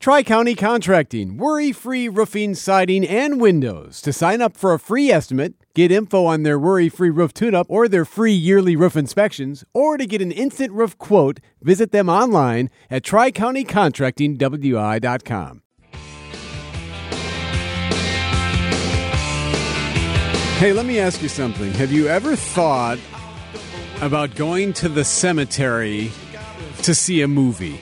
Tri-County Contracting, worry-free roofing, siding, and windows. To sign up for a free estimate, get info on their worry-free roof tune-up or their free yearly roof inspections, or to get an instant roof quote, visit them online at tricountycontractingwi.com. Hey, let me ask you something. Have you ever thought about going to the cemetery to see a movie?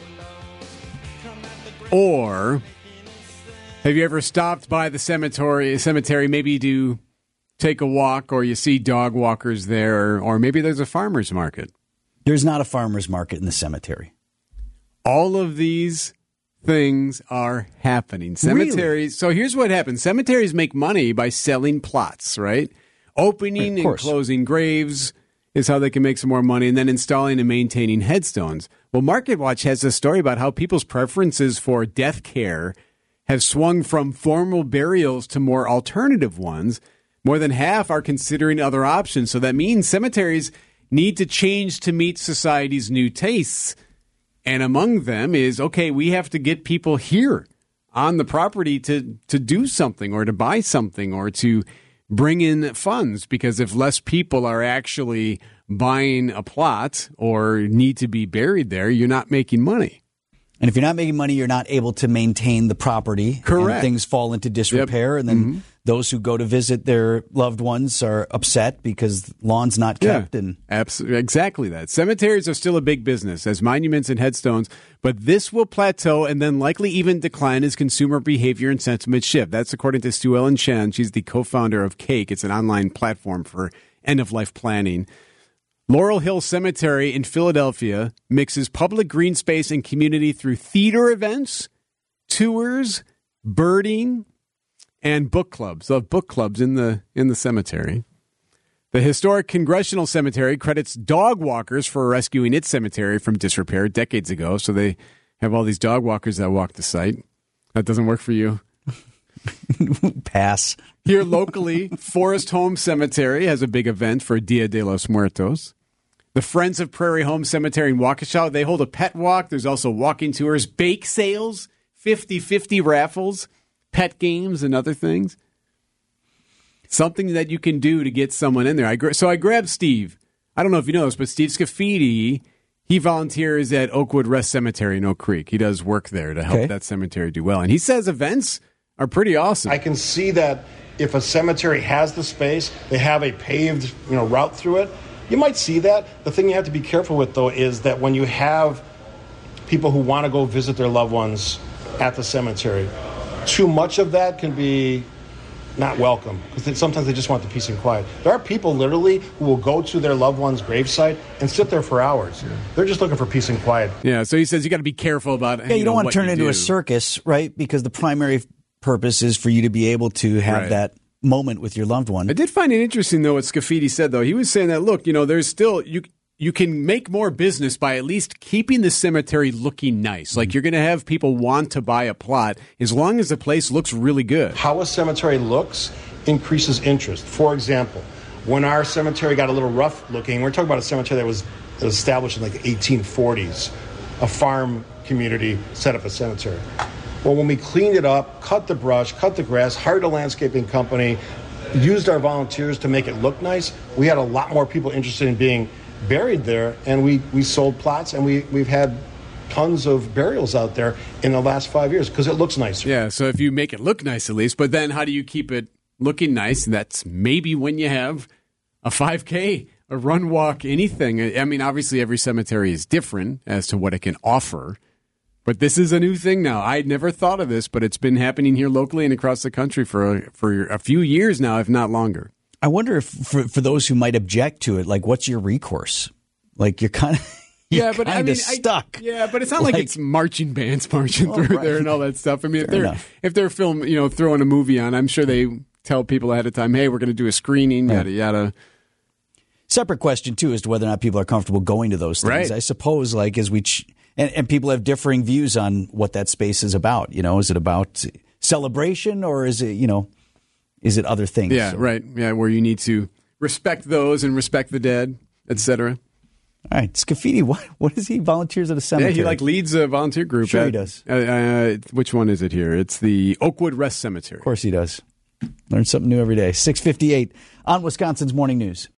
Or have you ever stopped by the cemetery maybe to take a walk, or you see dog walkers there, or maybe there's a farmer's market? There's not a farmer's market in the cemetery. All of these things are happening. Cemeteries. Really? So here's what happens. Cemeteries make money by selling plots, right? Opening and closing graves is how they can make some more money, and then installing and maintaining headstones. Well, MarketWatch has a story about how people's preferences for death care have swung from formal burials to more alternative ones. More than half are considering other options. So that means cemeteries need to change to meet society's new tastes. And among them is, okay, we have to get people here on the property to do something, or to buy something, or to bring in funds, because if less people are actually buying a plot or need to be buried there, you're not making money. And if you're not making money, you're not able to maintain the property. Correct. And things fall into disrepair. Yep. And then those who go to visit their loved ones are upset because lawn's not kept. Yeah, and absolutely, exactly that. Cemeteries are still a big business as monuments and headstones, but this will plateau and then likely even decline as consumer behavior and sentiment shift. That's according to Stu Ellen Chan. She's the co-founder of Cake. It's an online platform for end-of-life planning. Laurel Hill Cemetery in Philadelphia mixes public green space and community through theater events, tours, birding, and book clubs. So book clubs in the cemetery. The historic Congressional Cemetery credits dog walkers for rescuing its cemetery from disrepair decades ago. So they have all these dog walkers that walk the site. That doesn't work for you. Pass. Here locally, Forest Home Cemetery has a big event for Dia de los Muertos. The Friends of Prairie Home Cemetery in Waukesha, they hold a pet walk. There's also walking tours, bake sales, 50-50 raffles, pet games, and other things. Something that you can do to get someone in there. So I grabbed Steve. I don't know if you know this, but Steve Scafidi, he volunteers at Oakwood Rest Cemetery in Oak Creek. He does work there to help that cemetery do well. And he says events are pretty awesome. I can see that if a cemetery has the space, they have a paved route through it, you might see that. The thing you have to be careful with, though, is that when you have people who want to go visit their loved ones at the cemetery, too much of that can be not welcome, because sometimes they just want the peace and quiet. There are people literally who will go to their loved one's gravesite and sit there for hours. Yeah. They're just looking for peace and quiet. Yeah, so he says you got to be careful about you don't want to turn it into a circus, right? Because the primary purpose is for you to be able to have that moment with your loved one. I did find it interesting, though, what Scafidi said, though. He was saying that, look, there's still you can make more business by at least keeping the cemetery looking nice. Like, you're going to have people want to buy a plot as long as the place looks really good. How a cemetery looks increases interest. For example, when our cemetery got a little rough looking, we're talking about a cemetery that was established in like the 1840s, a farm community set up a cemetery. Well, when we cleaned it up, cut the brush, cut the grass, hired a landscaping company, used our volunteers to make it look nice, we had a lot more people interested in being buried there, and we sold plots, and we've had tons of burials out there in the last 5 years because it looks nicer. Yeah, so if you make it look nice at least, but then how do you keep it looking nice? That's maybe when you have a 5K, a run, walk, anything. I mean, obviously every cemetery is different as to what it can offer. But this is a new thing now. I'd never thought of this, but it's been happening here locally and across the country for a few years now, if not longer. I wonder if for those who might object to it, like, what's your recourse? Like, you're kind of stuck. Yeah, but it's not like it's marching bands marching through there and all that stuff. I mean, if they're throwing a movie on, I'm sure they tell people ahead of time, hey, we're going to do a screening, yada, yada. Separate question, too, as to whether or not people are comfortable going to those things. Right. I suppose, like, as we... And people have differing views on what that space is about. Is it about celebration, or is it, is it other things? Yeah, right. Yeah, where you need to respect those and respect the dead, etc. All right, Scafidi, what is he? Volunteers at a cemetery. Yeah, he leads a volunteer group. Sure, he does. Which one is it here? It's the Oakwood Rest Cemetery. Of course he does. Learn something new every day. 6:58 on Wisconsin's Morning News.